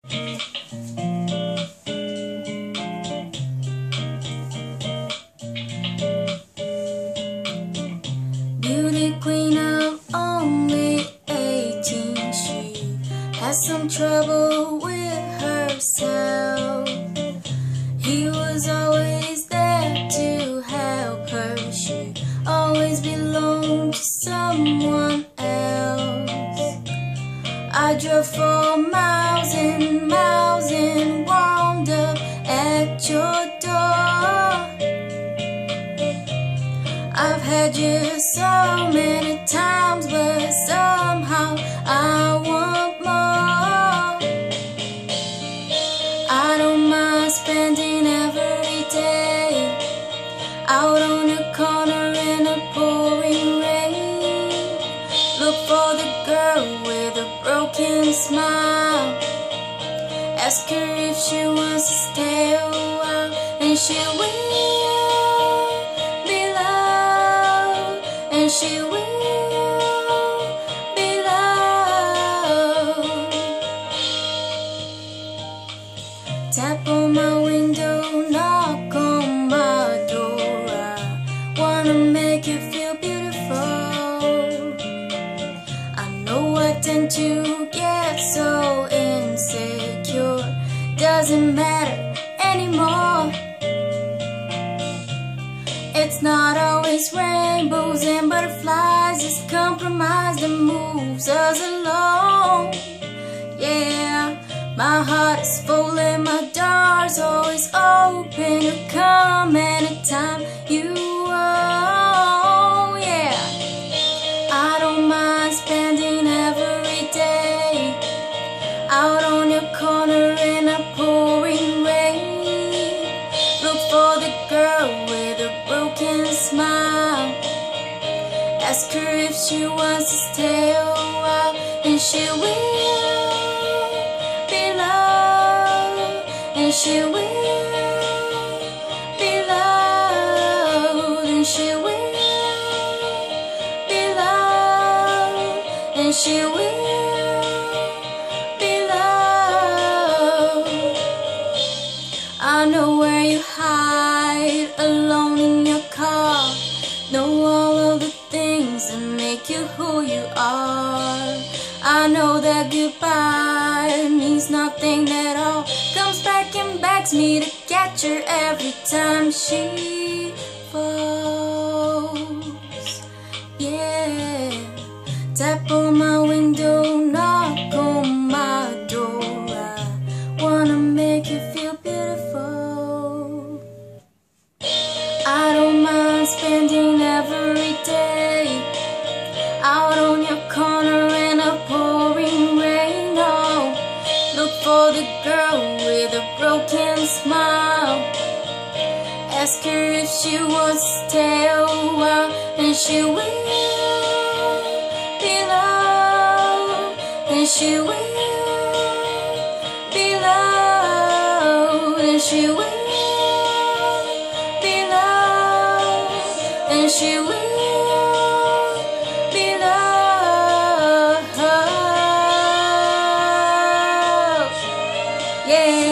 Beauty queen of only 18, she has some trouble with herself. He was always there to help her, she always belonged to someone else. I drove for miles and miles and wound up at your door. I've had you so many times, but somehow I want more. I don't mind spending every day out on the corner in a pouring rain. Look for the girl with a broken smile, ask her if she wants to stay a while, and she will. She will be loved. Tap on my window, knock on my door. I wanna make you feel beautiful. I know I tend to get so insecure. Doesn't matter anymore. It's not always rainbows and butterflies, it's compromise that moves us along. Yeah, my heart is full and my door's always open to come anytime you want. Yeah, I don't mind spending every day out on your corner in a pouring rain. Look for the girl with a broken smile, ask her if she wants to stay a while, and she will be loved, and she will be loved, and she will be loved, and she will be loved. I know where you hide alone in your car, know all of the things that make you who you are. I know that goodbye means nothing at all, comes back and begs me to catch her every time she falls. Yeah, tap on my window, knock on my door. I wanna make you feel beautiful. I don't mind spending every day out on your corner in a pouring rain. Oh, look for the girl with a broken smile, ask her if she wants to stay a while, and she will be loved, and she will be loved, and she will. And she will be loved. Yeah.